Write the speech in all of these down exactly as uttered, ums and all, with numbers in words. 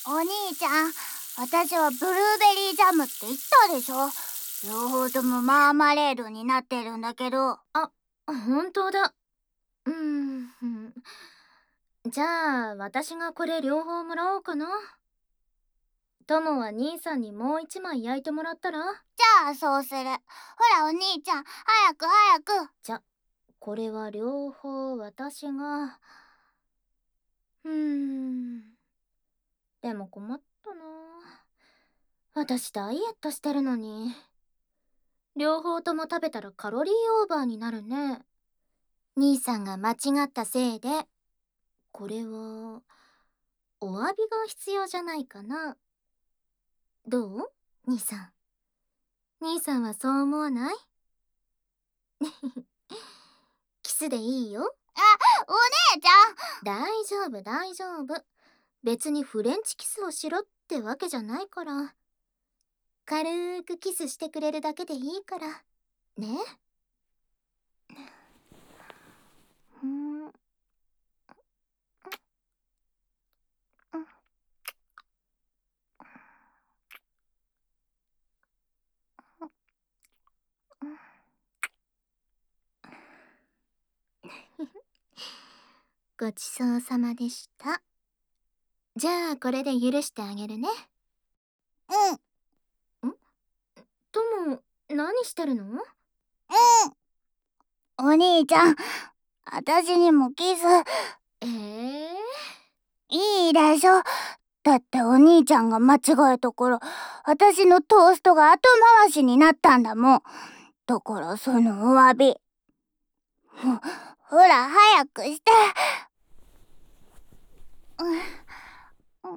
お兄ちゃん、私はブルーベリージャムって言ったでしょ。両方ともマーマレードになってるんだけど。 あ、本当だ。うーん。じゃあ、私がこれ両方もらおうかな。友は兄さんにもう一枚焼いてもらったら？ じゃあそうする。ほらお兄ちゃん、早く早く。 じゃ、これは両方私が。うーん。でも困ったな。私ダイエットしてるのに。両方とも食べたらカロリーオーバーになるね。兄さんが間違ったせいで。これは、お詫びが必要じゃないかな。どう？兄さん。兄さんはそう思わない？キスでいいよ。 あ、お姉ちゃん。 大丈夫大丈夫。別にフレンチキスをしろってわけじゃないから。軽くキスしてくれるだけでいいから。ね。 うん。 ごちそうさまでした。じゃあこれで許してあげるね。 うん。 ん？とも、何してるの？うん。 お兄ちゃん、私にもキス。 ええいいでしょ。だってお兄ちゃんが間違えたから、私のトーストが後回しになったんだもん。だからそのお詫び。ほ、ほら早くして。うん、うん、うん、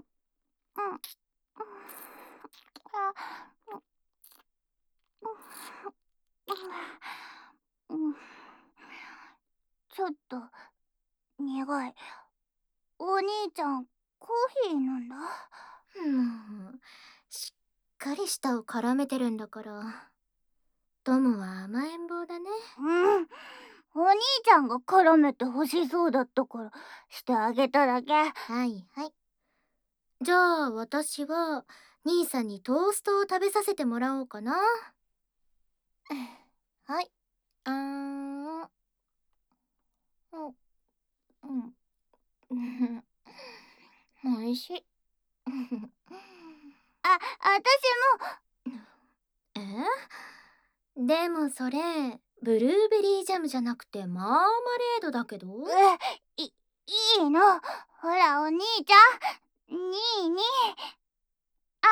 うん、ちょっと苦い。お兄ちゃん、コーヒーなんだ。 もう、しっかり舌を絡めてるんだから。トムは甘えん坊だね。 うん。お兄ちゃんが絡めて欲しそうだったからしてあげただけ。 はいはい。じゃあ私は兄さんにトーストを食べさせてもらおうかな。はい。あーん。うん。うん。おいしい。 あ、私も。 え？でもそれ、ブルーベリージャムじゃなくてマーマレードだけど？ え、い、いいの。ほらお兄ちゃん。にーに。あ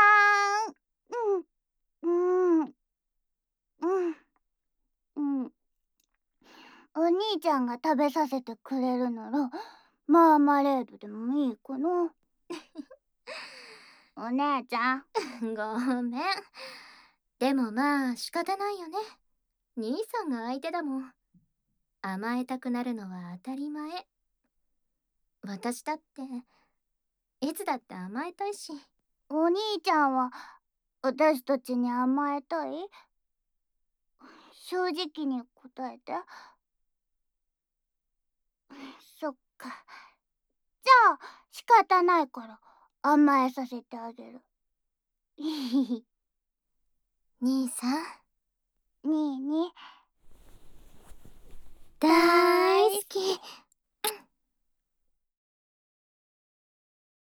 ーん。うん。うん。うん。うん。お兄ちゃんが食べさせてくれるなら、マーマレードでもいいかな。お姉ちゃん。 ごめん。でもまあ仕方ないよね。兄さんが相手だもん。甘えたくなるのは当たり前。私だって、いつだって甘えたいし。 お兄ちゃんは私たちに甘えたい？正直に答えて。そっか。じゃあ仕方ないから甘えさせてあげる。 兄さん。 にーに。 大好き。